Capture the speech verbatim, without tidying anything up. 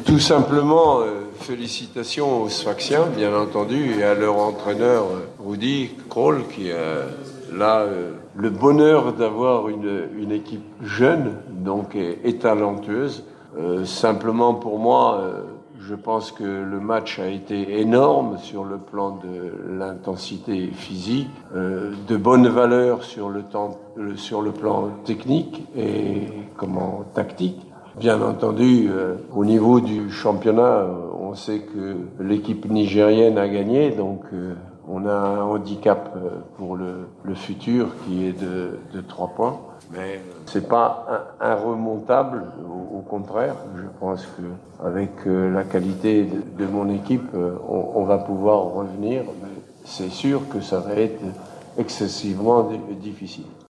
Tout simplement, euh, félicitations aux Sfaxiens, bien entendu, et à leur entraîneur Rudi Krol, qui a là euh, le bonheur d'avoir une, une équipe jeune, donc et, et talentueuse. Euh, simplement pour moi, euh, je pense que le match a été énorme sur le plan de l'intensité physique, euh, de bonnes valeurs sur le temps, le, sur le plan technique et comment tactique. Bien entendu, euh, au niveau du championnat, euh, on sait que l'équipe nigérienne a gagné, donc euh, on a un handicap euh, pour le, le futur qui est de, de trois points. Mais c'est pas un, irremontable, au, au contraire. Je pense que avec euh, la qualité de, de mon équipe, euh, on, on va pouvoir revenir. Mais c'est sûr que ça va être excessivement difficile.